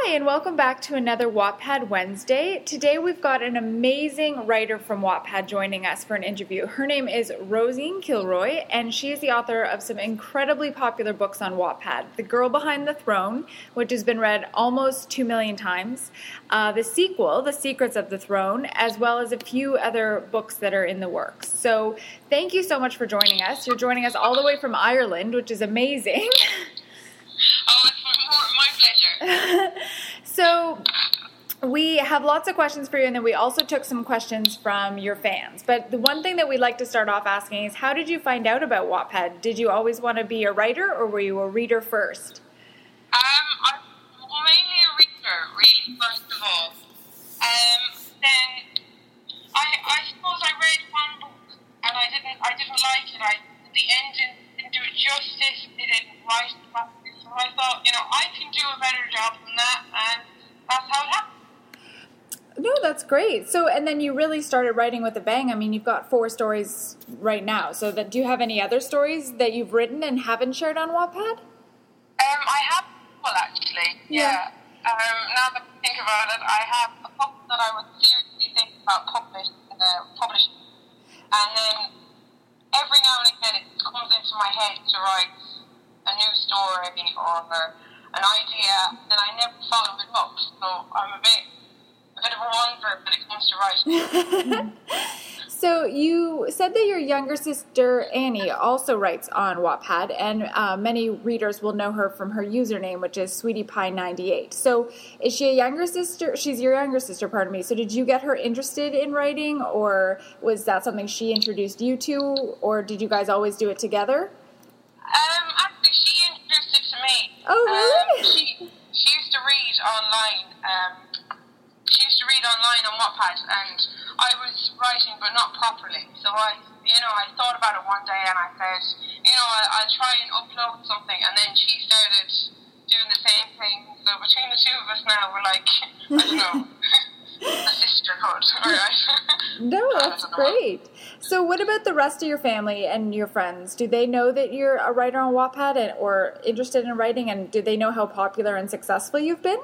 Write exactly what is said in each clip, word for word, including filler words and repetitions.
and welcome back to another Wattpad Wednesday. Today we've got an amazing writer from Wattpad joining us for an interview. Her name is Rosine Kilroy, and she is the author of some incredibly popular books on Wattpad. The Girl Behind the Throne, which has been read almost two million times. Uh, the sequel, The Secrets of the Throne, as well as a few other books that are in the works. So thank you so much for joining us. You're joining us all the way from Ireland, which is amazing. Oh, it's my pleasure. So we have lots of questions for you, and then we also took some questions from your fans. But the one thing that we'd like to start off asking is, how did you find out about Wattpad? Did you always want to be a writer, or were you a reader first? Um, I'm mainly a reader, really, first of all. Um, then I, I suppose I read one book, and I didn't, I didn't like it. I, the ending didn't do it justice. It didn't write it properly. So I thought, you know, I can do a better job than that, and that's how it happened. No, that's great. So, and then you really started writing with a bang. I mean, you've got four stories right now. So, that, do you have any other stories that you've written and haven't shared on Wattpad? Um, I have a couple, actually. Yeah. yeah. Um, now that I think about it, I have a couple that I would seriously think about publish, uh, publishing. And then every now and again, it comes into my head to write a new story or an idea, and I never follow it up. So I'm a bit, a bit of a wanderer when it comes to writing. So you said that your younger sister Annie also writes on Wattpad, and uh, many readers will know her from her username, which is Sweetie Pie ninety-eight. So is she a younger sister? She's your younger sister, pardon me. So did you get her interested in writing, or was that something she introduced you to, or did you guys always do it together? Um, actually, she introduced it to me. Oh, really? Um, she, she used to read online. Um, she used to read online on Wattpad, and I was writing, but not properly. So I, you know, I thought about it one day, and I said, you know, I, I'll try and upload something. And then she started doing the same thing. So between the two of us now, we're like, I don't know, a sisterhood. Right? No, that's great. So what about the rest of your family and your friends? Do they know that you're a writer on Wattpad and, or interested in writing, and do they know how popular and successful you've been?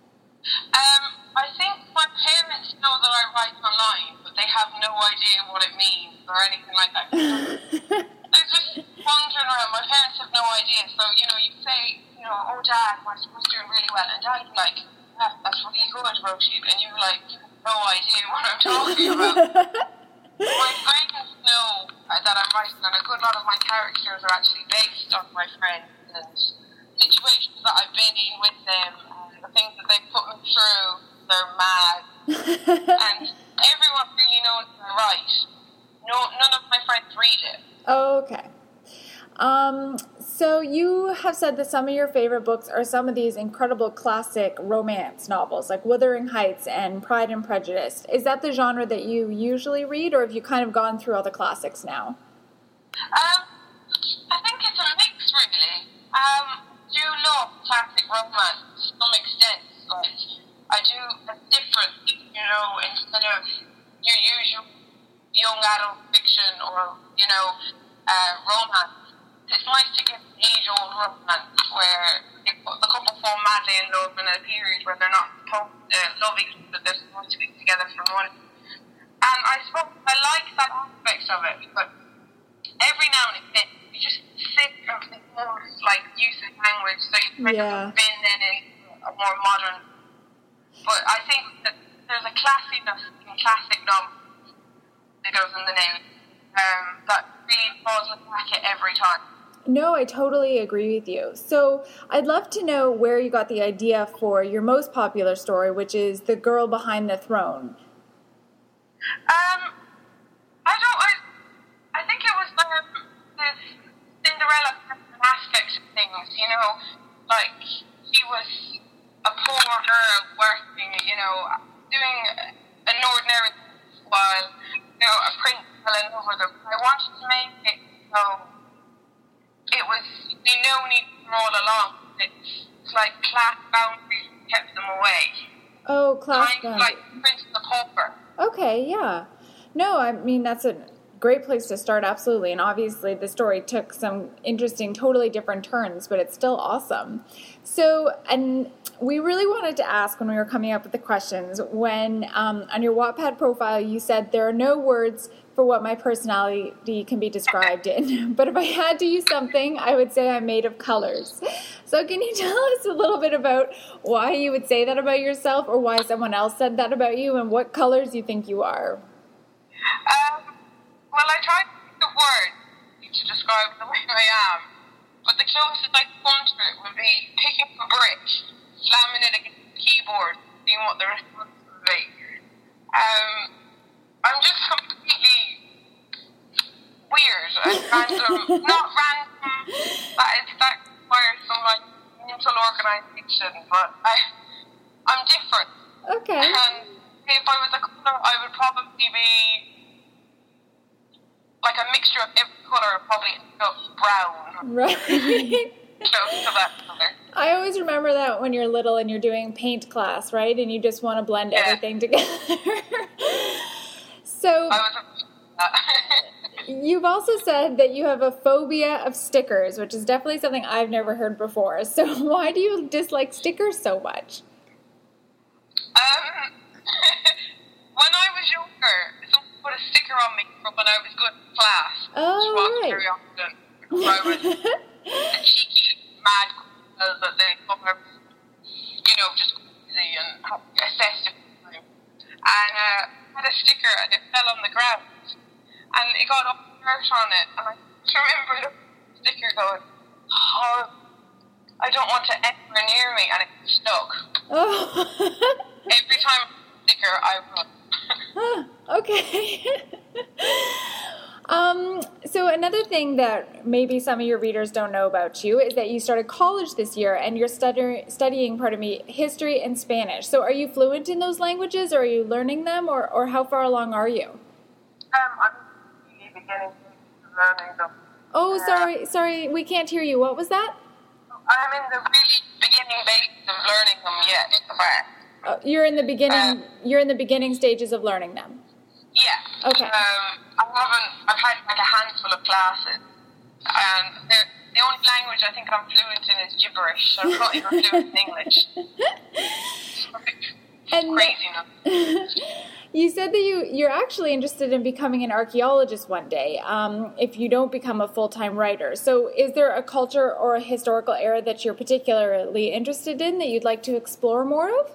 Um, I think my parents know that I write online, but they have no idea what it means or anything like that. They're just wandering around. My parents have no idea. So, you know, you say, you know, oh, Dad, my school's doing really well. And Dad's like, yeah, that's really good, Roisin. And you're like, you have no idea what I'm talking about. My friends know that I'm writing, and a good lot of my characters are actually based on my friends and situations that I've been in with them, and the things that they put me through. They're mad. And everyone really knows I write. No, none of my friends read it. Okay. Um, so you have said that some of your favorite books are some of these incredible classic romance novels, like Wuthering Heights and Pride and Prejudice. Is that the genre that you usually read, or have you kind of gone through all the classics now? Um, I think it's a mix, really. Um, I do love classic romance to some extent. Like, I do a different, you know, instead of your usual young adult fiction or, you know, uh, romance. It's nice to get age-old romance where the couple fall madly in love in a period where they're not supposed to love each other, they're supposed to be together for money. And I suppose I like that aspect of it, but every now and again, you just sick of the most, like, use of language, so you kind yeah. of spin then in a more modern. But I think that there's a classiness in classic novels that goes in the name um, that really falls back at every time. No, I totally agree with you. So I'd love to know where you got the idea for your most popular story, which is The Girl Behind the Throne. Um, I don't, I, I think it was um, this Cinderella aspect of things, you know, like she was a poor girl working, you know, doing an ordinary while, you know, a prince fell in love with her. I wanted to make it so it was, they no need for all along. It's, it's like class boundaries kept them away. Oh, class kind boundaries. of like Prince and the Pauper. Okay, yeah. No, I mean, that's a great place to start, absolutely. And obviously the story took some interesting, totally different turns, but it's still awesome. So, and we really wanted to ask when we were coming up with the questions, when um, on your Wattpad profile you said there are no words for what my personality can be described in, but if I had to use something, I would say I'm made of colors. So can you tell us a little bit about why you would say that about yourself, or why someone else said that about you, and what colors you think you are? Um, well, I tried to think of words to describe the way I am, but the closest I could come to it would be picking up a brick, slamming it against the keyboard, seeing what the response would be. Um, I'm just completely weird and random. Not random, that is that requires some like mental organisation, but I, I'm different. Okay. And if I was a colour, I would probably be like a mixture of every colour, probably brown. Right. Close to that colour. I always remember that when you're little and you're doing paint class, right? And you just want to blend Yeah. everything together. So I was a, you've also said that you have a phobia of stickers, which is definitely something I've never heard before. So why do you dislike stickers so much? Um, when I was younger, someone put a sticker on me from when I was good in class. Oh, which wasn't right. very often. I was a cheeky, mad girl that they thought I was, you know, just crazy and assessed it. And uh, I had a sticker and it fell on the ground. And it got all dirt on it. And I just remember the sticker going, oh, I don't want to enter near me. And it stuck. Oh. Every time I sticker, I run. Huh, okay. um, so another thing that maybe some of your readers don't know about you is that you started college this year and you're study- studying, pardon me, history and Spanish. So are you fluent in those languages, or are you learning them, or, or how far along are you? Um, I'm really beginning to learning them. Oh, Uh, sorry, sorry, we can't hear you. What was that? I'm in the really beginning basis of learning them yet. But, Uh, you're in the beginning. Uh, you're in the beginning stages of learning them. yeah. Okay. Um, I haven't. I've had like a handful of classes, and the the only language I think I'm fluent in is gibberish. I'm not even fluent in English. And Craziness. you said that you you're actually interested in becoming an archaeologist one day. Um, if you don't become a full time writer, so is there a culture or a historical era that you're particularly interested in that you'd like to explore more of?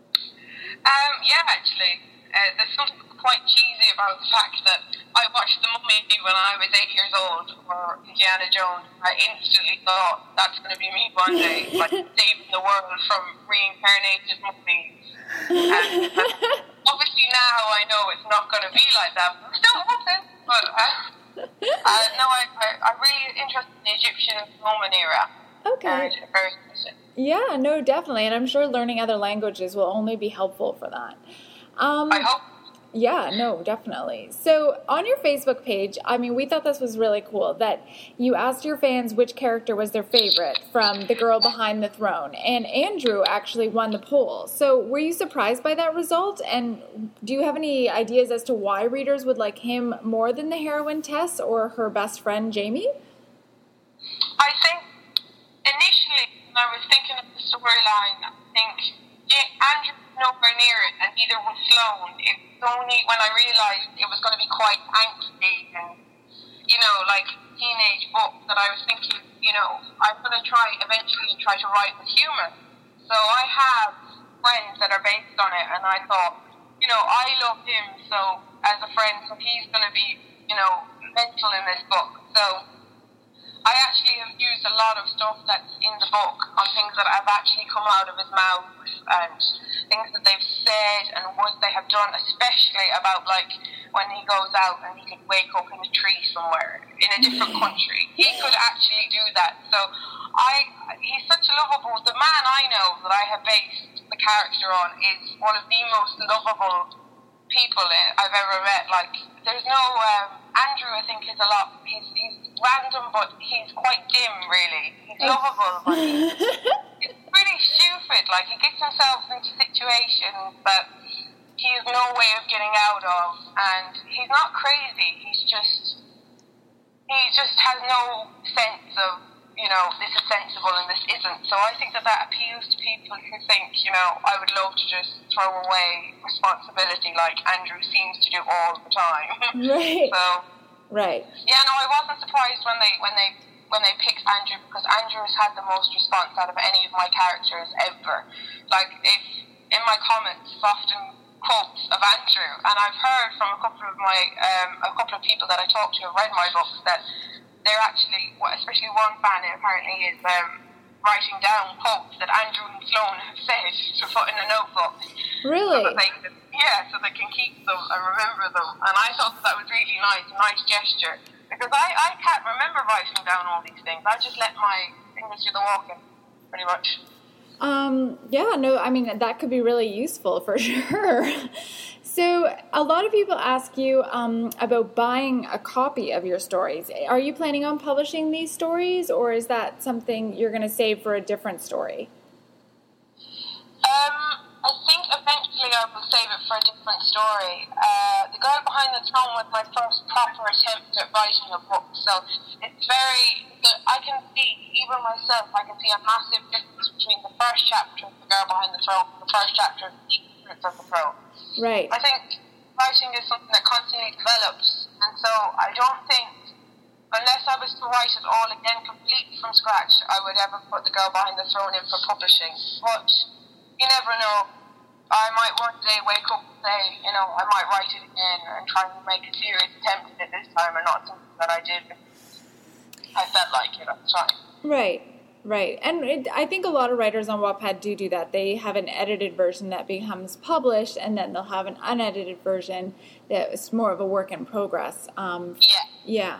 Um, yeah, actually, uh, there's something quite cheesy about the fact that I watched The Mummy when I was eight years old, or Indiana Jones. I instantly thought that's going to be me one day, like saving the world from reincarnated mummies. And uh, obviously now I know it's not going to be like that, but I'm still hoping. But uh, uh, no, I, I, I'm really interested in the Egyptian and Roman era. Okay. Uh, very interesting. Yeah, no, definitely, and I'm sure learning other languages will only be helpful for that. Um, I hope. Yeah, no, definitely. So on your Facebook page, I mean, we thought this was really cool that you asked your fans which character was their favorite from The Girl Behind the Throne, and Andrew actually won the poll. So were you surprised by that result, and do you have any ideas as to why readers would like him more than the heroine Tess or her best friend Jamie? I think initially when I was thinking of the storyline, I think Andrew was nowhere near it, and neither was Sloane. It was only when I realised it was going to be quite angsty and, you know, like teenage book that I was thinking, you know, I'm going to try eventually and try to write with humour. So I have friends that are based on it, and I thought, you know, I love him, so as a friend, so he's going to be, you know, mental in this book. So I actually have used a lot of stuff that's in the book on things that have actually come out of his mouth and things that they've said and words they have done, especially about like when he goes out and he could wake up in a tree somewhere in a different country. He could actually do that. So I, he's such a lovable, the man I know that I have based the character on is one of the most lovable people I've ever met. Like, there's no um, Andrew I think is a lot, he's, he's random but he's quite dim really. He's lovable but he's, he's pretty stupid. Like, he gets himself into situations that he has no way of getting out of, and he's not crazy, he's just he just has no sense of you know, this is sensible and this isn't. So I think that that appeals to people who think, you know, I would love to just throw away responsibility like Andrew seems to do all the time. Right. So, right. Yeah, no, I wasn't surprised when they when they when they picked Andrew, because Andrew has had the most response out of any of my characters ever. Like, if in my comments, it's often quotes of Andrew, and I've heard from a couple of my um, a couple of people that I talked to who read my books that they're actually, well, especially one fan apparently is um, writing down quotes that Andrew and Sloane have said to put in a notebook. Really? So that they can, yeah, so they can keep them and remember them. And I thought that, that was really nice, a nice gesture. Because I, I can't remember writing down all these things. I just let my fingers do the walking, pretty much. Um, yeah, no, I mean, that could be really useful for sure. So a lot of people ask you um, about buying a copy of your stories. Are you planning on publishing these stories, or is that something you're going to save for a different story? Um, I think eventually I will save it for a different story. Uh, the Girl Behind the Throne was my first proper attempt at writing a book, so it's very, I can see, even myself, I can see a massive difference between the first chapter of The Girl Behind the Throne and the first chapter of The Secrets of the Throne. Right. I think writing is something that constantly develops, and so I don't think, unless I was to write it all again completely from scratch, I would ever put The Girl Behind the Throne in for publishing. But you never know. I might one day wake up and say, you know, I might write it again and try and make a serious attempt at it this time, and not something that I did because I felt like it at the time. Right, right. And it, I think a lot of writers on Wattpad do do that. They have an edited version that becomes published, and then they'll have an unedited version that is more of a work in progress. Um, yeah. Yeah.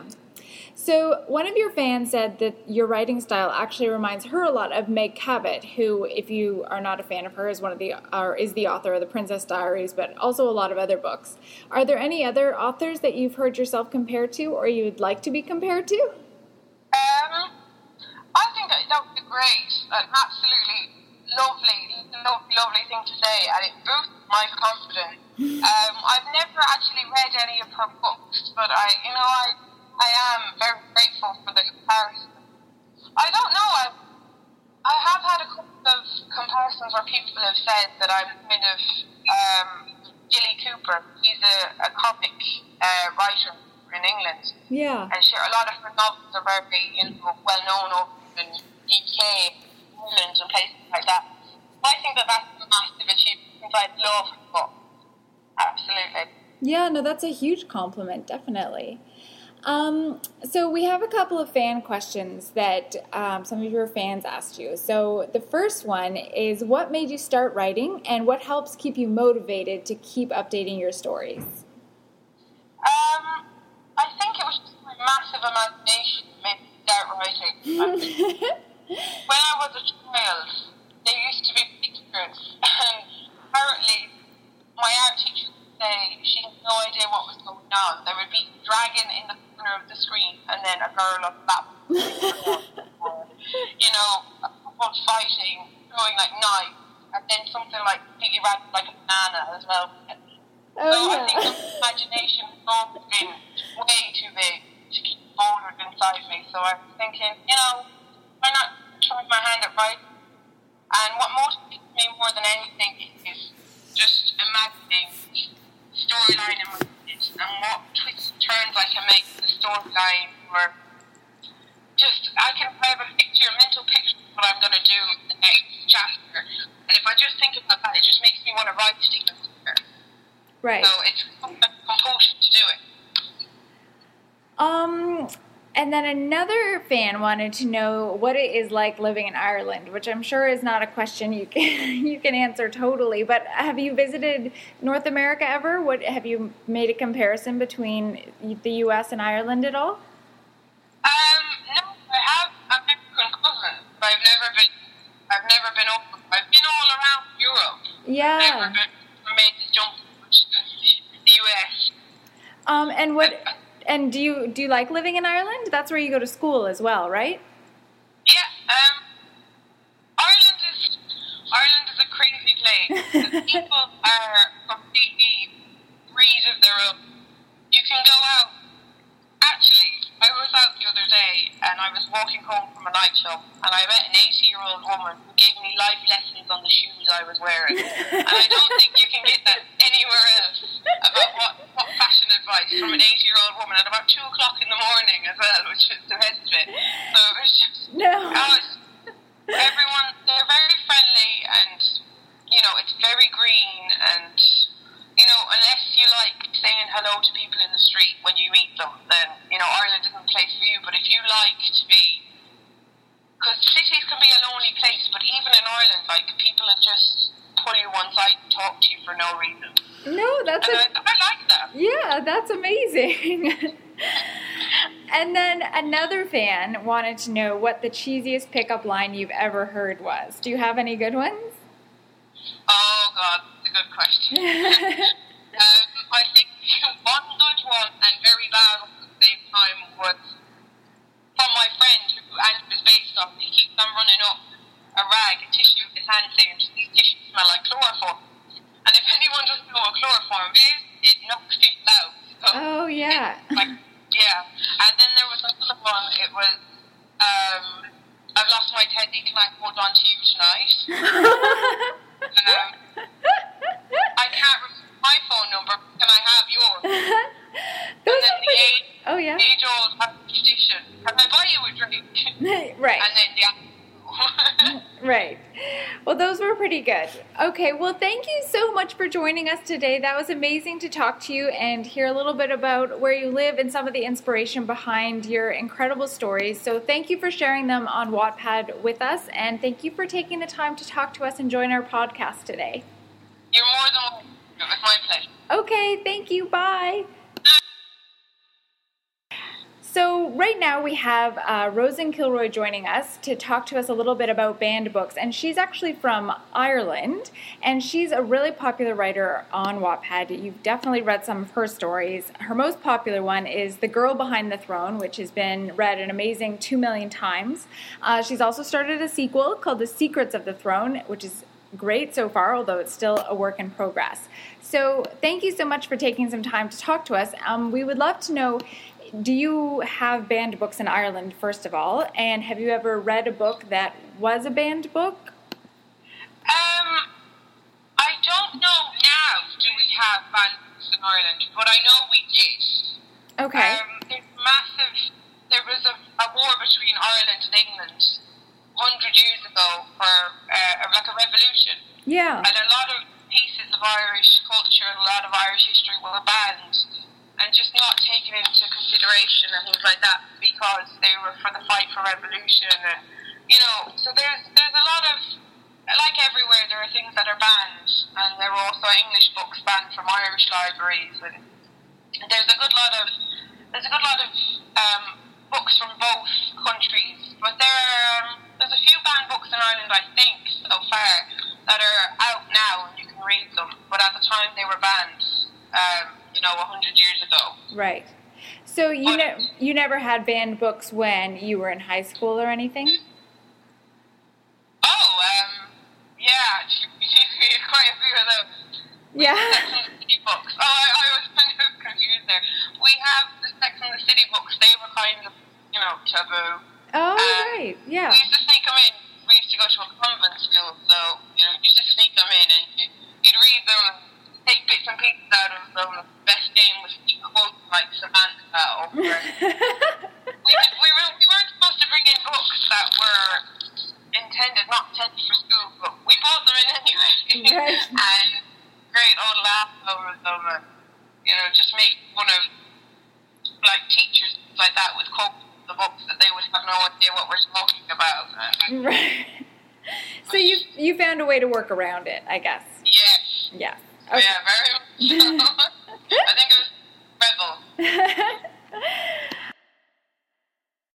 So one of your fans said that your writing style actually reminds her a lot of Meg Cabot, who, if you are not a fan of her, is one of the or is the author of The Princess Diaries, but also a lot of other books. Are there any other authors that you've heard yourself compared to, or you'd like to be compared to? Um, I think that, that would be great. An absolutely lovely, lovely, lovely thing to say, and it boosts my confidence. um, I've never actually read any of her books, but I, you know, I. I am very grateful for the comparison. I don't know, I I have had a couple of comparisons where people have said that I'm kind of um, Gilly Cooper. He's a, a comic uh, writer in England. Yeah. And sure, a lot of her novels are very, you know, well known over in the U K, England and places like that. I think that that's a massive achievement because I love her book. Absolutely. Yeah, no, that's a huge compliment, definitely. Um, so we have a couple of fan questions that um, some of your fans asked you. So the first one is, what made you start writing, and what helps keep you motivated to keep updating your stories? Um, I think it was just my massive imagination that made me start writing. When I was a child, there used to be pictures, and apparently my art teacher would say she had no idea what was going on. There would be a dragon in the corner of the screen, and then a girl on that one. You know, people fighting, throwing like knives, and then something like completely random, like a banana as well. Oh, so yeah. I think the imagination has always been way too big to keep bouldered inside me. So I was thinking, you know, why not try my hand at writing? And what motivates me more than anything is just imagining the storyline in my head and what twists and turns I can make in the storyline, or just I can have a picture, a mental picture of what I'm going to do in the next chapter. And if I just think about that, it just makes me want to write it even sooner. Right. So it's a compulsion to do it. Um, and then another fan wanted to know what it is like living in Ireland, which I'm sure is not a question you can you can answer totally. But have you visited North America ever? What have you made a comparison between the U S and Ireland at all? Um, no, I have a Mexican cousin, but I've never been. I've never been over. I've been all around Europe. Yeah. I've never been made the jump to the U S. Um, and what? And do you do you like living in Ireland? That's where you go to school as well, right? Yeah. Um, Ireland is Ireland is a crazy place. The people are completely breed of their own. You can go out. Actually, I was out the other day and I was walking home from a nightclub and I met an eighty-year-old woman who gave me life lessons on the shoes I was wearing. And I don't think you can get that anywhere else about what, what fashion advice from an eighty-year-old woman at about two o'clock in the morning as well, which is the rest of it. So it was just, no. was, everyone, they're very friendly and, you know, it's very green and... You know, unless you like saying hello to people in the street when you meet them, then, you know, Ireland isn't a place for you. But if you like to be... Because cities can be a lonely place, but even in Ireland, like, people will just pull you one side and talk to you for no reason. No, that's... And a, I, I like that. Yeah, that's amazing. And then another fan wanted to know what the cheesiest pickup line you've ever heard was. Do you have any good ones? Oh, God, that's a good question. um, I think one good one and very bad one at the same time was from my friend who Andrew is based on. He keeps on running up a rag, a tissue in his hand saying, these tissues smell like chloroform. And if anyone doesn't know what chloroform is, it knocks people out. So oh, yeah. Like, yeah. And then there was another one, it was, um, I've lost my teddy, can I hold on to you tonight? Um, I can't remember my phone number. Can I have yours? Those and then are the pretty... age, oh, yeah. age-old tradition. Can I buy you a drink? Right. And then yeah. Right. Well, those were pretty good. Okay. Well, thank you so much for joining us today. That was amazing to talk to you and hear a little bit about where you live and some of the inspiration behind your incredible stories. So thank you for sharing them on Wattpad with us, and thank you for taking the time to talk to us and join our podcast today. You're more than welcome. It was my pleasure. Okay. Thank you. Bye. So right now we have uh, Roisin Kilroy joining us to talk to us a little bit about banned books, and she's actually from Ireland, and she's a really popular writer on Wattpad. You've definitely read some of her stories. Her most popular one is The Girl Behind the Throne, which has been read an amazing two million times. Uh, she's also started a sequel called The Secrets of the Throne, which is great so far, although it's still a work in progress. So thank you so much for taking some time to talk to us. Um, we would love to know, do you have banned books in Ireland, first of all? And have you ever read a book that was a banned book? Um, I don't know now, do we have banned books in Ireland, but I know we did. Okay. Um, there's massive, there was a, a war between Ireland and England one hundred years ago for uh, like a revolution. Yeah. And a lot of pieces of Irish culture and a lot of Irish history were banned and just not taken into consideration and things like that because they were for the fight for revolution. And, you know, so there's there's a lot of, like everywhere, there are things that are banned, and there were also English books banned from Irish libraries. And there's a good lot of there's a good lot of um, books from both countries, but there are, there's a few banned books in Ireland, I think, so far that are out now and you can read them. But at the time they were banned. Um, you know, a hundred years ago. Right. So you ne- you never had banned books when you were in high school or anything? Oh, um, yeah, we did read quite a few of those. Yeah. Sex and the City books. Oh, I, I was kind of confused there. We have the Sex and the City books. They were kind of, you know, taboo. Oh, um, right. Yeah. We used to sneak them in. We used to go to a convent school, so, you know, you used to sneak them in and you, you'd read them and take bits and pieces out of them. The best game was to quote like Samantha. Or we, did, we, were, we weren't supposed to bring in books that were intended, not intended for school, but we bought them in anyway. Right. And great, all laugh over them and, you know, just make fun of like teachers like that with quotes of the books that they would have no idea what we're talking about. Right. So you you found a way to work around it, I guess. Yes. Yeah. Okay. Yeah, very much so. I think it was rebel.